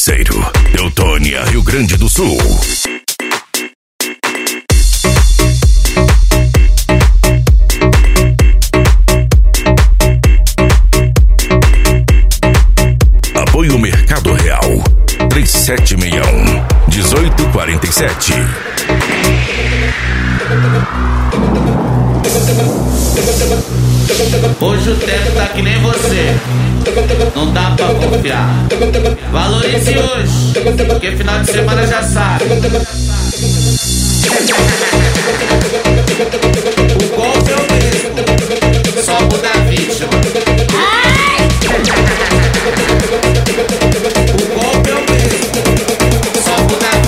Justiceiro, Teutônia, Rio Grande do Sul. Apoio Mercado Real, 3761-1847. Hoje o tempo tá que nem você, não dá pra confiar. Valorize hoje, porque final de semana já sabe. O golpe é o mesmo, só muda a vítima. O golpe é o mesmo, só muda a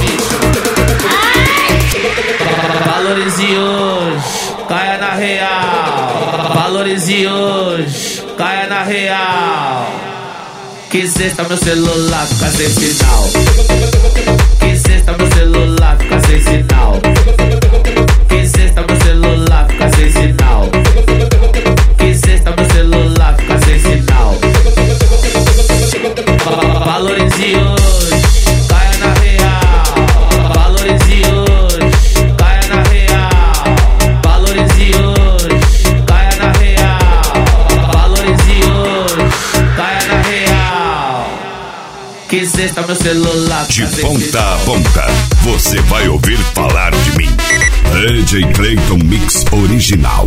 vítima. Valorize hoje, caia na real. Valorize hoje, caia na real. Que sexta meu celular fica sem sinal. Que sexta meu celular fica sem sinal. Que sexta meu celular fica sem sinal. Que sexta meu celular fica sem sinal. Valorize hoje, caia na real. Valorize hoje, caia na real. Valorize hoje, caia na real. Valorize hoje, caia na real. Que sexta meu celular de ponta a ponta, você vai ouvir falar de mim. DJ Clayton Mix Original.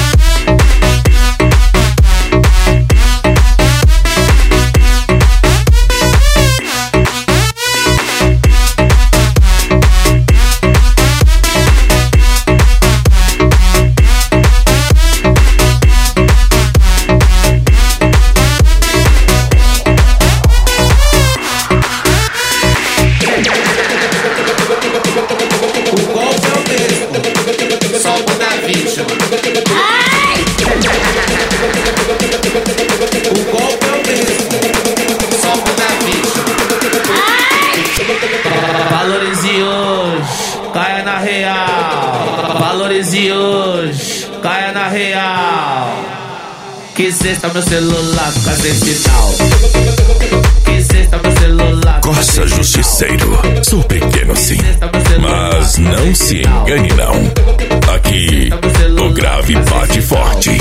Valorize hoje, caia na real. Valorize hoje, caia na real. Que sexta meu celular fica sem sinal. Que sexta meu celular. Corsa Justiceiro, sou pequeno sim, mas não se engane não. Aqui o grave bate forte.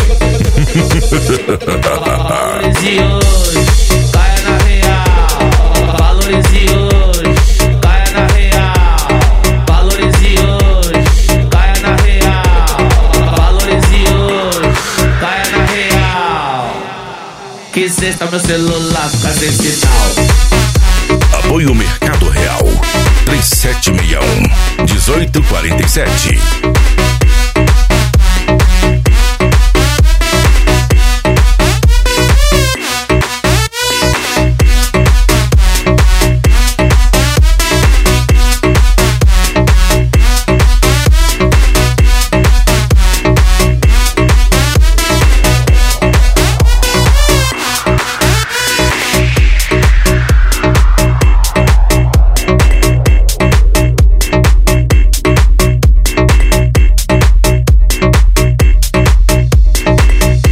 Valorize hoje, caia na real. Valorize hoje, caia na real. Valorize hoje, caia na real. Valorize hoje, caia na real. Que sexta meu celular fica sem sinal. Apoio Mercado Real, 3761-1847.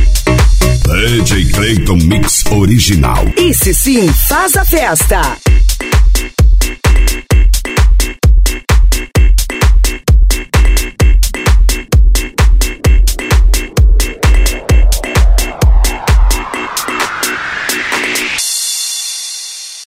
DJ Clayton Mix Original. Esse sim faz a festa.